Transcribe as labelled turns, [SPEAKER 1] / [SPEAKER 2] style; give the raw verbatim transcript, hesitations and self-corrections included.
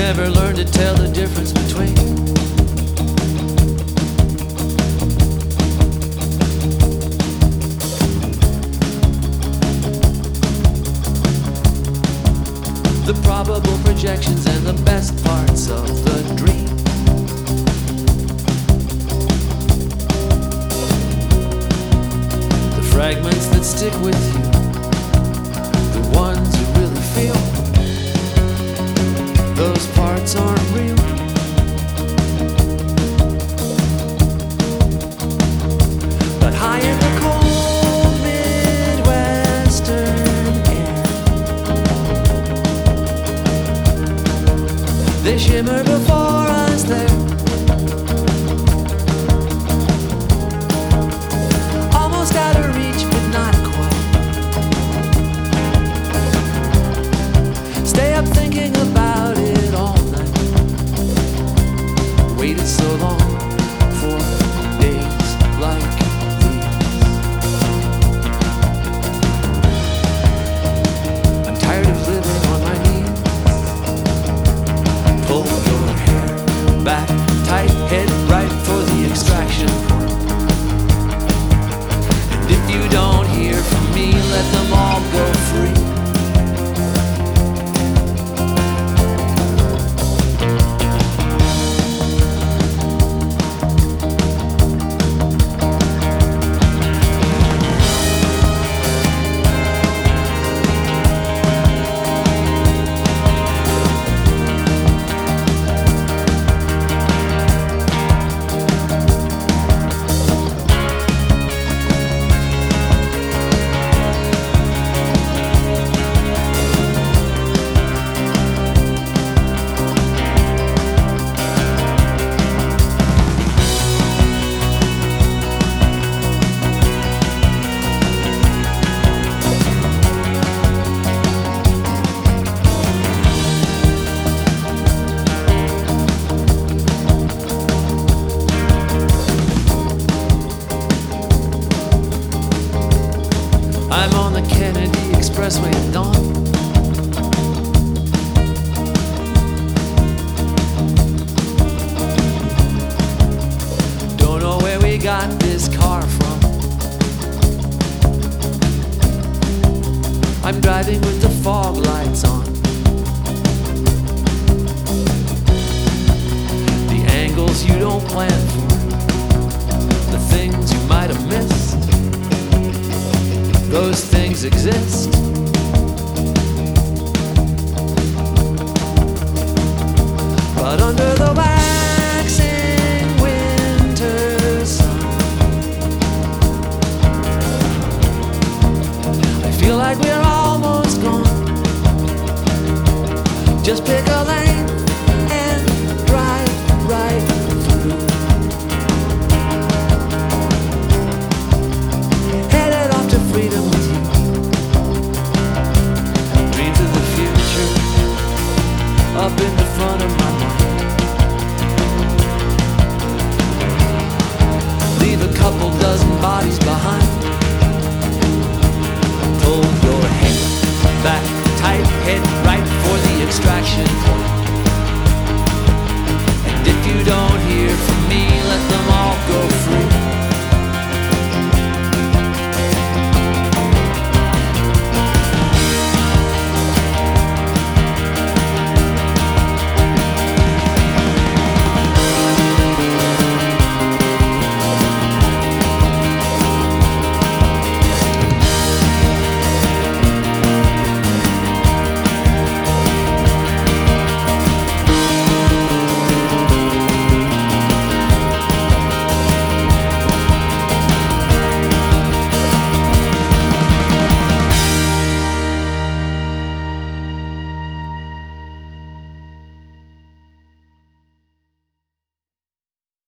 [SPEAKER 1] never learned to tell the difference between the probable projections and the best parts of the dream. The fragments that stick with you, the ones you really feel, those parts aren't real. But high in the cold Midwestern air, they shimmer before us there. Almost out of reach, but not quite. Stay up thinking about it all night. Waited so long for days like these. I'm tired of living on my knees. Pull your hair back tight, head right for the extraction point. And if you don't hear from me, let them all go free. I'm on the Kennedy Expressway at dawn. Don't know where we got this car from. I'm driving with the fog lights on. The angles you don't plan for, the things you might have missed, those things exist. But under the waxing winter sun, I feel like we're almost gone. Just pick a lane and drive right through. Headed off to freedom with you. Dreams of the future up in the front of my mind. Leave a couple dozen bodies behind. Pull your head back tight, head right for the extraction point.